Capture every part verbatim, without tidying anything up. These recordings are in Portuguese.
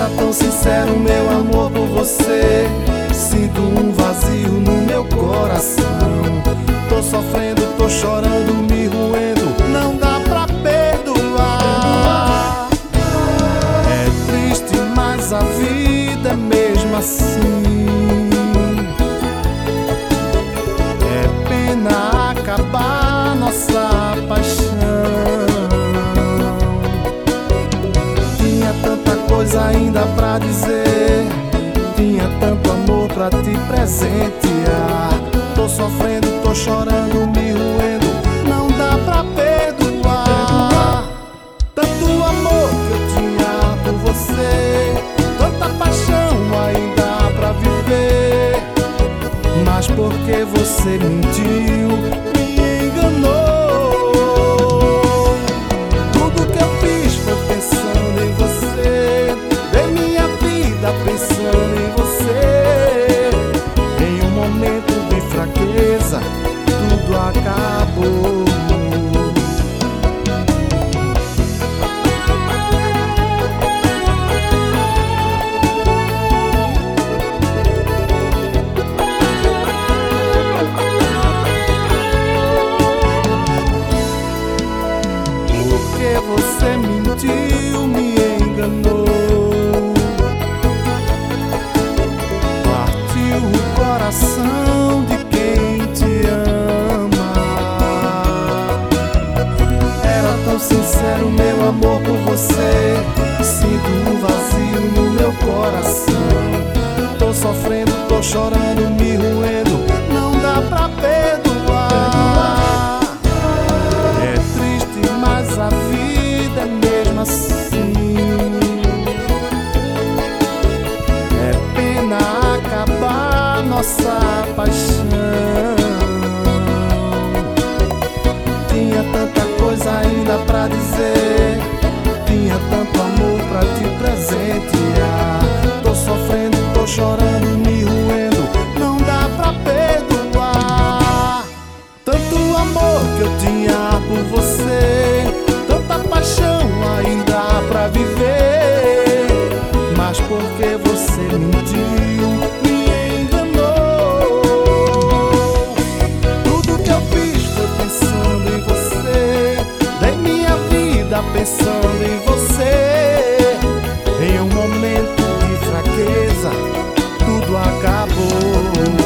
tão sincero meu amor por você. Sinto um vazio no meu coração. Tô sofrendo, tô chorando, me roendo, não dá pra perdoar. É triste, mas a vida é mesmo assim. É pena acabar nossa paixão. Tinha tanta coisa ainda pra dizer, tinha tanto amor pra te presentear. Tô sofrendo, tô chorando, me roendo, não dá pra perdoar. Tanto amor que eu tinha por você, tanta paixão ainda há pra viver. Mas porque você mentiu, me enganou. Tudo que eu fiz foi pensando em você, dei minha vida pensando em você. Em um momento de fraqueza, tudo acabou. Porque você mentiu, me enganou, partiu o coração de quem te ama. Era tão sincero meu amor por você. Sinto um vazio no meu coração. Tô sofrendo, tô chorando, me roendo, não dá pra perdoar. É triste, mas a vida é mesmo assim. É pena acabar nossa paixão. Tinha tanta coisa ainda pra dizer, tinha tanto amor pra te presentear. Tô sofrendo, tô chorando, me roendo, não dá pra perdoar. Tanto amor que eu tinha por você, tanta paixão ainda há pra viver. Mas porque você mentiu, me enganou. Tudo que eu fiz foi pensando em você, dei minha vida pensando em você. Em um momento de fraqueza, tudo acabou.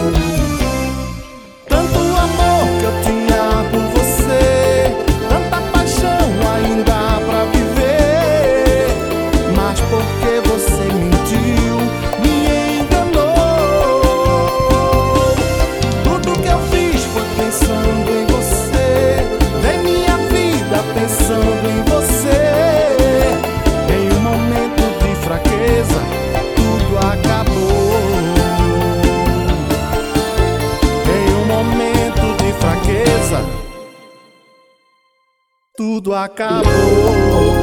Tanto amor que eu tinha por você, tanta paixão ainda há pra viver. Mas porque você mentiu, me enganou. Tudo que eu fiz foi pensando em você, dei minha vida pensando em você. Em um momento de fraqueza, tudo acabou. Em um momento de fraqueza, tudo acabou.